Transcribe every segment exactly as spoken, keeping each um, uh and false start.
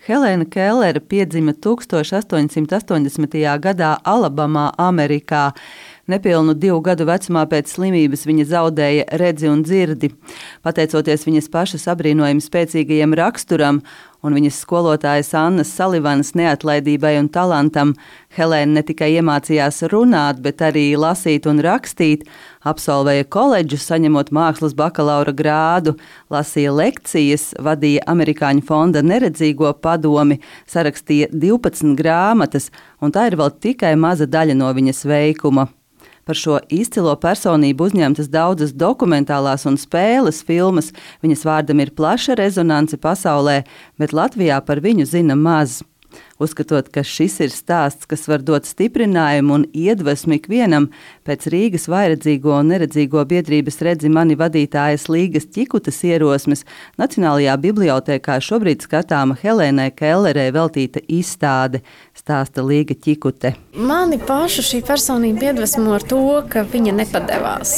Helēna Kellere piedzima tuksstoš astoņsimt astoņdesmitajā gadā Alabamā, Amerikā. Nepilnu divu gadu vecumā pēc slimības viņa zaudēja redzi un dzirdi. Pateicoties viņas pašas abrīnojami spēcīgajam raksturam un viņas skolotājas Annas Salivanas neatlaidībai un talantam, Helēna ne tikai iemācījās runāt, bet arī lasīt un rakstīt, absolvēja koledžu, saņemot mākslas bakalaura grādu, lasīja lekcijas, vadīja Amerikāņu fonda neredzīgo padomi, sarakstīja divpadsmit grāmatas, un tā ir vēl tikai maza daļa no viņas veikuma. Par šo izcilo personību uzņemtas daudzas dokumentālās un spēles filmas, viņas vārdam ir plaša rezonance pasaulē, bet Latvijā par viņu zina maz. Uzskatot, ka šis ir stāsts, kas var dot stiprinājumu un iedvesmu ikvienam, pēc Rīgas vairedzīgo un neredzīgo biedrības Redzi mani vadītājas Līgas Ķikutas ierosmes Nacionālajā bibliotēkā šobrīd skatāma Helēnai Kellerei veltīta izstāde, stāsta Līga Ķikute. Mani pašu šī personība iedvesmo ar to, ka viņa nepadevās.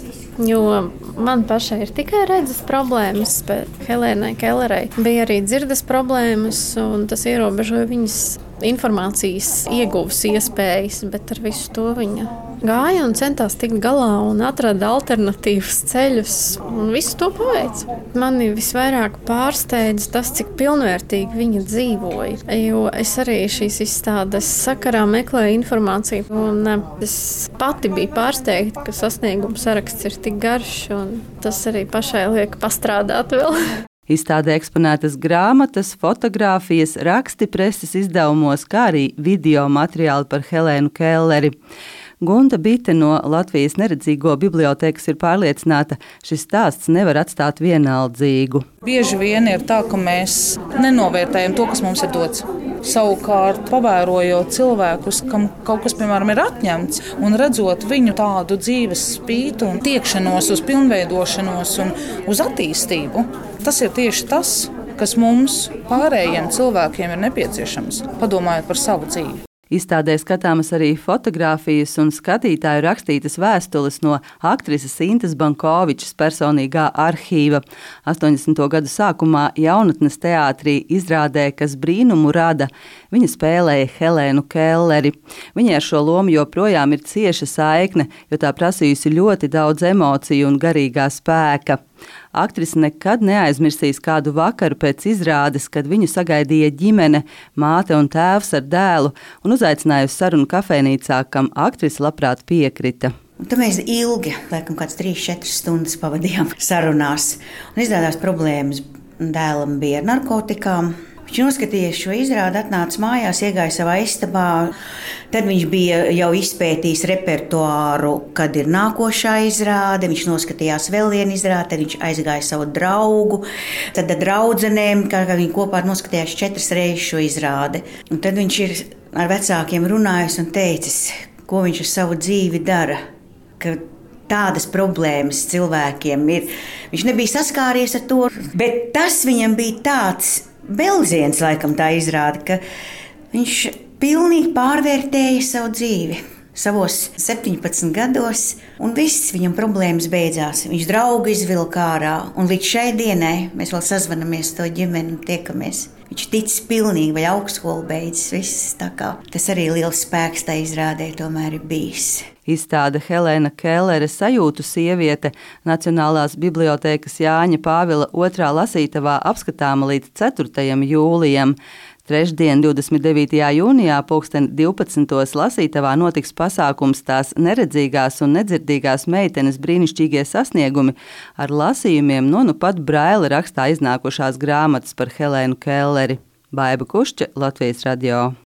Jo man pašai ir tikai redzes problēmas, bet Helēnai Kellerei bija arī dzirdes problēmas, un tas ierobežoja viņas informācijas ieguves iespējas, bet ar visu to viņa gāja un centās tikt galā un atrada alternatīvas ceļus, un visu to paveica. Mani visvairāk pārsteidz tas, cik pilnvērtīgi viņa dzīvoja, jo es arī šīs izstādes sakarā meklēju informāciju, un es pati biju pārsteigta, ka sasniegumu saraksts ir tik garš, un tas arī pašai liek pastrādāt vēl. Izstādē eksponētas grāmatas, fotogrāfijas, raksti preses izdevumos, kā arī video materiāli par Helēnu Kelleri. Gunta Bite no Latvijas neredzīgo bibliotēkas ir pārliecināta, šis stāsts nevar atstāt vienaldzīgu. Bieži vien ir tā, ka mēs nenovērtējam to, kas mums ir dots. Savukārt, pavērojot cilvēkus, kam kaut kas, piemēram, ir atņemts, un redzot viņu tādu dzīves spītu un tiekšanos uz pilnveidošanos un uz attīstību, tas ir tieši tas, kas mums pārējiem cilvēkiem ir nepieciešams, padomājot par savu dzīvi. Izstādē skatāmas arī fotogrāfijas un skatītāju rakstītas vēstules no aktrises Intas Bankovičas personīgā arhīva. astoņdesmito gadu sākumā jaunatnes teātrī izrādē, kas brīnumu rada, viņa spēlēja Helēnu Kelleri. Viņai ar šo lomu joprojām ir cieša saikne, jo tā prasījusi ļoti daudz emociju un garīgā spēka. Aktrise nekad neaizmirsīs kādu vakaru pēc izrādes, kad viņu sagaidīja ģimene, māte un tēvs ar dēlu, un uzaicināja uz sarunu kafejnīcā, kam aktrise labprāt piekrita. Un tad mēs ilgi, laikam kāds trīs četras stundas pavadījām sarunās. Un izrādās problēmas dēlam bija ar narkotikām. Viņš noskatījās šo izrādi, atnāca mājās, iegāja savā istabā. Tad viņš bija jau izpētījis repertuāru, kad ir nākošā izrāde. Viņš noskatījās vēl vienu izrādi, tad viņš aizgāja savu draugu. Tad ar draudzenēm, kā viņi kopā noskatījās četras reizes šo izrādi. Un tad viņš ir ar vecākiem runājis un teicis, ko viņš ar savu dzīvi dara. Ka tādas problēmas cilvēkiem ir. Viņš nebija saskāries ar to, bet tas viņam bija tāds belziens, laikam tā izrāda, ka viņš pilnīgi pārvērtēja savu dzīvi. Savos septiņpadsmit gados, un viss viņam problēmas beidzās. Viņš draugu izvilka ārā, un līdz šai dienai mēs vēl sazvanamies to ģimeni un tiekamies. Viņš tic pilnīgi, vai augstskolu beidzis, viss tā kā. Tas arī liels spēks tā izrādē tomēr ir bijis. Izstāde Helēna Kellere sajūtu sieviete Nacionālās bibliotēkas Jāņa Pāvila otrā lasītavā apskatāma līdz ceturtajam jūlijam. Trešdien, divdesmit devītajā jūnijā, pulksten divpadsmitos lasītavā notiks pasākums tās neredzīgās un nedzirdīgās meitenes brīnišķīgie sasniegumi ar lasījumiem no nu pat Braila rakstā iznākušās grāmatas par Helēnu Kelleri. Baiba Kušķe, Latvijas radio.